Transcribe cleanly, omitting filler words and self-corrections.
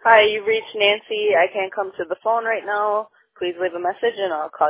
Hi, you've reached Nancy. I can't come to the phone right now. Please leave a message and I'll call you.